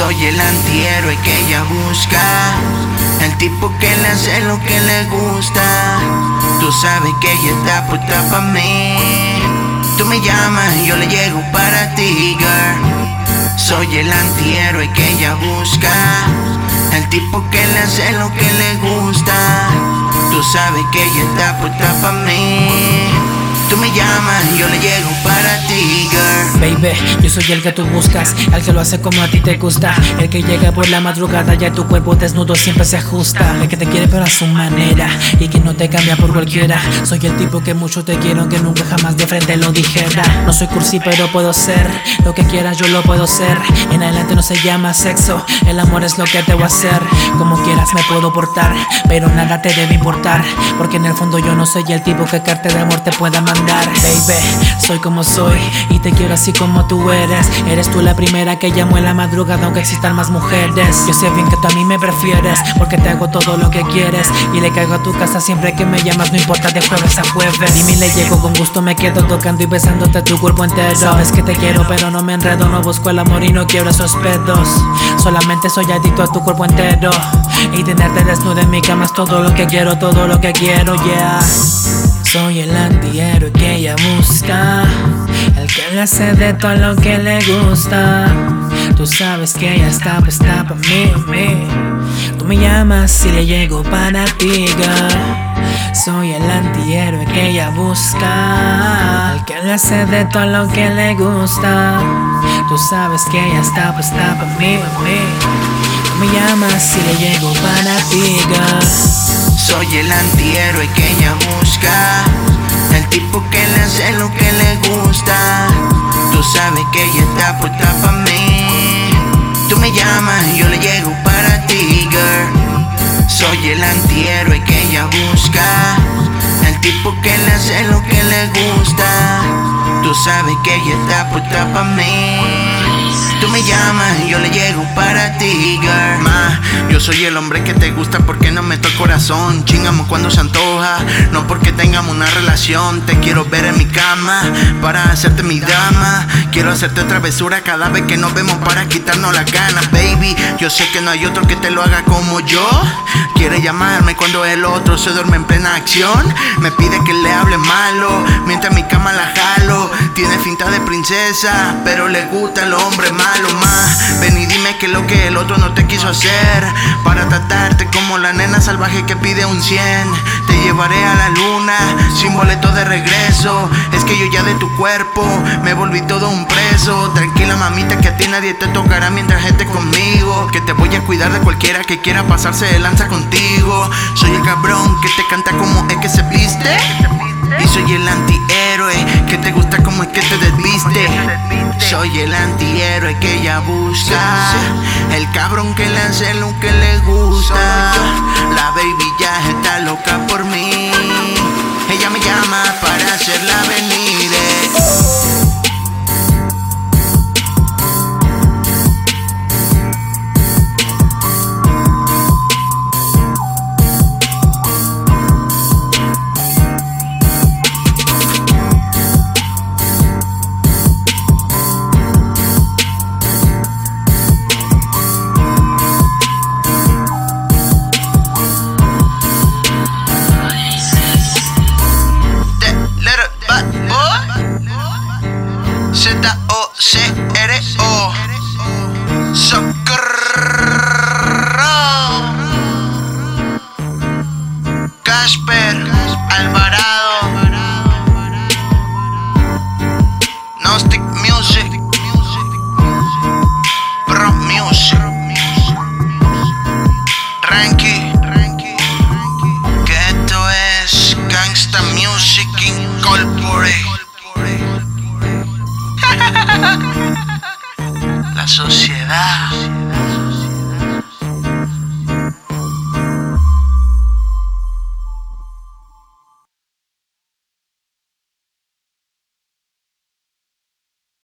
Soy el antihéroe que ella busca, el tipo que le hace lo que le gusta. Tú sabes que ella está puesta pa' mí. Tú me llamas y yo le llego para ti, girl. Soy el antihéroe que ella busca, el tipo que le hace lo que le gusta. Tú sabes que ella está puesta pa' mí. Tú me llamas y yo le llego para ti, girl. Baby, yo soy el que tú buscas, el que lo hace como a ti te gusta, el que llega por la madrugada y a tu cuerpo desnudo siempre se ajusta, el que te quiere pero a su manera y que no te cambia por cualquiera. Soy el tipo que mucho te quiero, que nunca jamás de frente lo dijera. No soy cursi pero puedo ser lo que quieras, yo lo puedo ser. En adelante no se llama sexo, el amor es lo que te voy a hacer. Como quieras me puedo portar, pero nada te debe importar, porque en el fondo yo no soy el tipo que carta de amor te pueda mandar. Baby, soy como soy y te quiero así como tú eres. Eres tú la primera que llamo en la madrugada aunque existan más mujeres. Yo sé bien que tú a mí me prefieres porque te hago todo lo que quieres y le caigo a tu casa siempre que me llamas, no importa de jueves a jueves. Dime y le llego con gusto, me quedo tocando y besándote tu cuerpo entero. Sabes que te quiero pero no me enredo, no busco el amor y no quiero esos pedos. Solamente soy adicto a tu cuerpo entero y tenerte desnudo en mi cama es todo lo que quiero, yeah. Soy el antihéroe que ella busca, el que le hace de todo lo que le gusta. Tú sabes que ella está puesta pa' mí. Tú me llamas y le llego para ti, girl. Soy el antihéroe que ella busca, el que le hace de todo lo que le gusta. Tú sabes que ella está puesta pa' mí. Tú me llamas y le llego para ti, girl. Soy el antihéroe que ella busca, el tipo que le hace lo que le gusta. Tú sabes que ella está puesta pa' mí. Tú me llamas y yo le llego para ti, girl. Soy el antihéroe que ella busca, el tipo que le hace lo que le gusta. Tú sabes que ella está puesta pa' mí. Tú me llamas y yo le llego para ti, girl. Ma, yo soy el hombre que te gusta porque no meto el corazón. Chingamos cuando se antoja, no porque tengamos una relación. Te quiero ver en mi cama para hacerte mi dama. Quiero hacerte travesura cada vez que nos vemos para quitarnos las ganas, baby. Yo sé que no hay otro que te lo haga como yo. Quiere llamarme cuando el otro se duerme en plena acción. Me pide que le hable malo mientras mi cama la jalo. Tiene finta de princesa, pero le gusta el hombre malo. Más, ven y dime que lo que el otro no te quiso hacer, para tratarte como la nena salvaje que pide un 100. Te llevaré a la luna sin boleto de regreso. Es que yo ya de tu cuerpo me volví todo un preso. Tranquila mamita que a ti nadie te tocará mientras estés conmigo, que te voy a cuidar de cualquiera que quiera pasarse de lanza contigo. Soy el cabrón que te canta como es que se viste, y soy el antihéroe que te gusta como es que te desviste. Soy el antihéroe que ella busca, el cabrón que le hace lo que le gusta. La baby ya está loca por mí, ella me llama para hacerla venir.